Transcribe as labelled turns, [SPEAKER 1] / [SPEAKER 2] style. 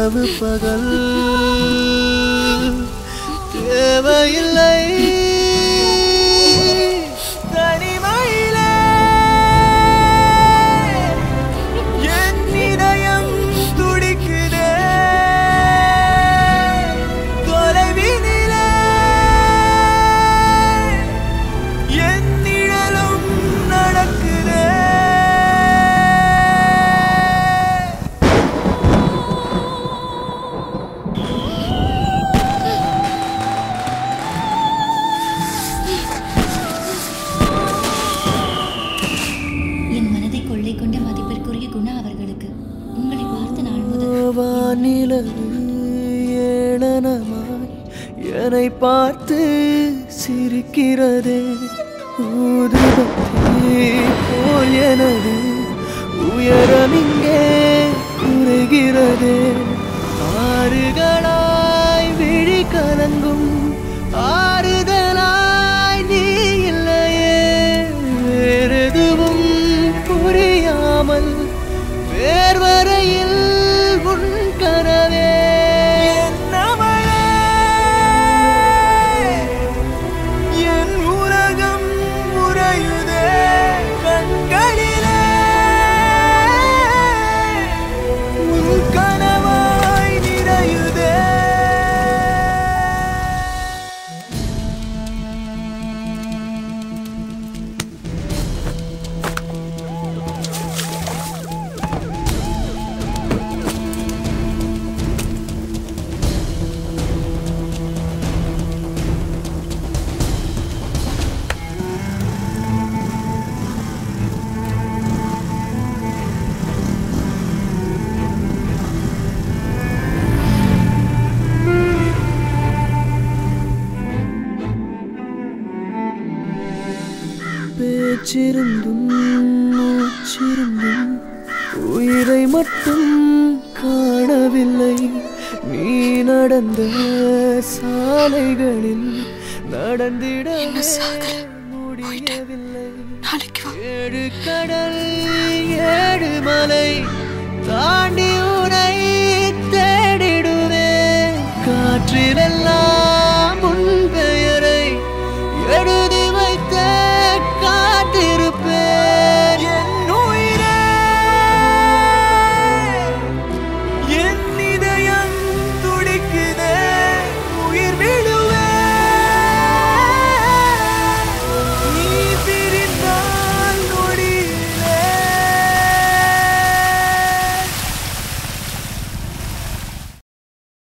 [SPEAKER 1] இரவு பகல் தேவையில்லை என்னை பார்த்து சிரிக்கிறதே ஊதுபத்தி போல் எனது உயரம் இங்கே குறைகிறதே ஆறுகளாய் விழி கலங்கும் ஆறுதலாய் நீ இல்லையே வேறெதுவும் புரியாமல் வேர்வரையில் உன் கனவே பேச்சிருந்தும் மூச்சிருந்தும் உயிரை மட்டும் காணவில்லை நீ நடந்த சாலைகளில் நடந்திட முடியவில்லை ஏழு கடல் ஏழு மலை தாண்டி உனை தேடிடுவே காற்றிலெல்லாம்